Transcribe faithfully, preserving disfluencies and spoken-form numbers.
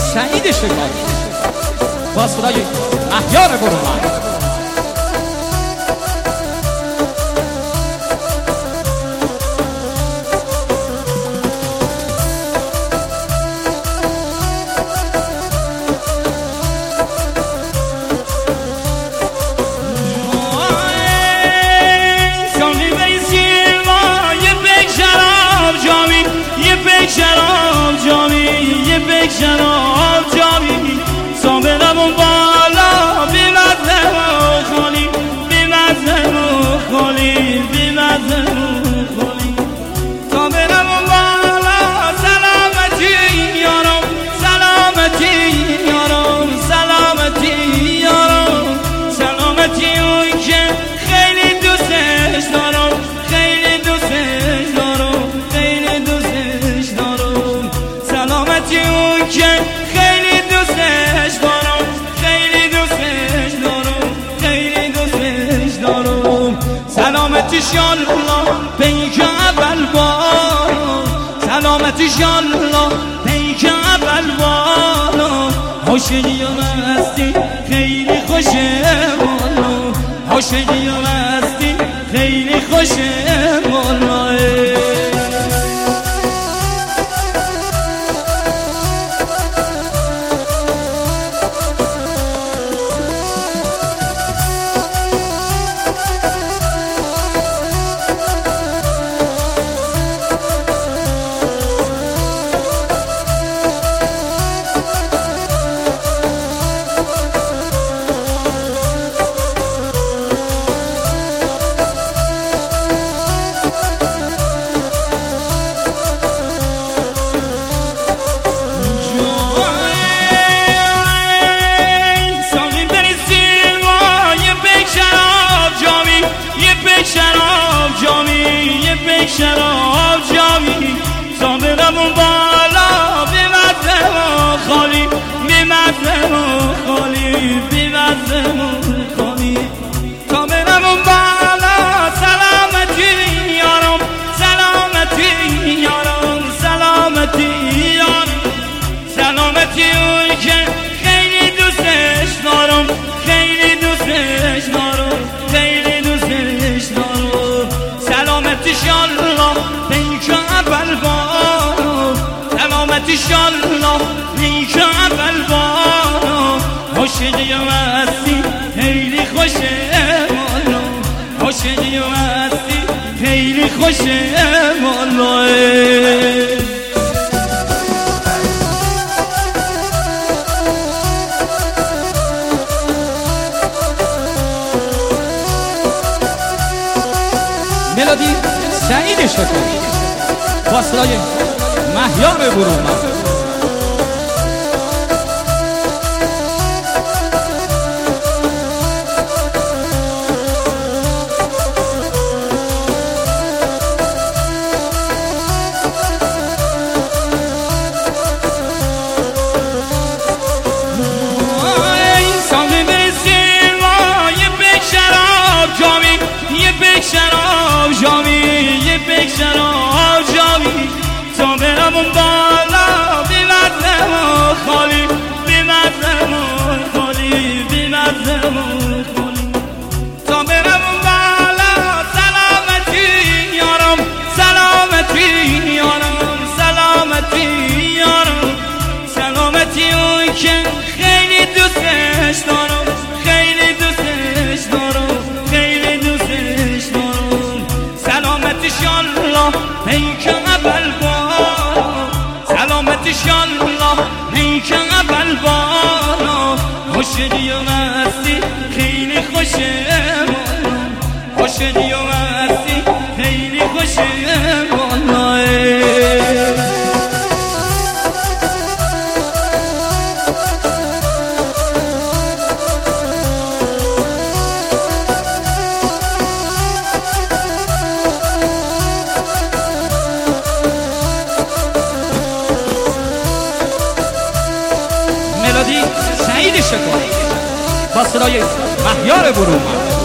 سعید شکاری با صدای مهیار برومند. شراب جامی یه بک شراب جامی صابرم اون بالا بی مزه و خالی بی مزه و خالی بی مزه و خالی صابرم اون بالا سلامتی یارم سلامتی یارم سلامتی یارم سلامتی اون که خیلی دوستش دارم خیلی دوستش دارم خیلی دوستش دارم سلامتی اون که خیلی دوستش دارم خیلی دوستش دارم خیلی دوستش دارم سلامتیش یالله پیک اول بالا سلامتیش یالله پیک اول بالا عاشقی و مستی خیلی خوشه بالا عاشقی و مستی خیلی خوشه بالا شراب جامی یه بک شراب جامی صابرم اون بالا بی مزه و خالی بی مزه و خالی بی مزه و خالی صابرم اون بالا سلامتی یارم سلامتی یارم سلامتی یارم سلامتی اون که خیلی دوستش دارم خیلی دوستش دارم خیلی دوستش دارم سلامتیش یالله پیک اول بالا سلامتیش یالله پیک اول بالا عاشقی و مستی خیلی خوشه بالا عاشقی و مستی خیلی خوشه بالا ملودی سعید شکاری با صدای مهیار برومند. شراب جامی یه بک شراب جامی صابرم اون بالا بی مزه و خالی بی مزه و خالی بی مزه و خالی صابرم اون بالا سلامتی یارم سلامتی یارم سلامتی یارم سلامتی اون که خیلی دوستش دارم خیلی دوستش دارم خیلی دوستش دارم سلامتیش یالله پیک اول بالا سلامتیش یالله پیک اول بالا عاشقی و مستی خیلی خوشه بالا عاشقی و مستی خیلی خوشه بالا ملودی سعید شکاری با صدای مهیار برومند.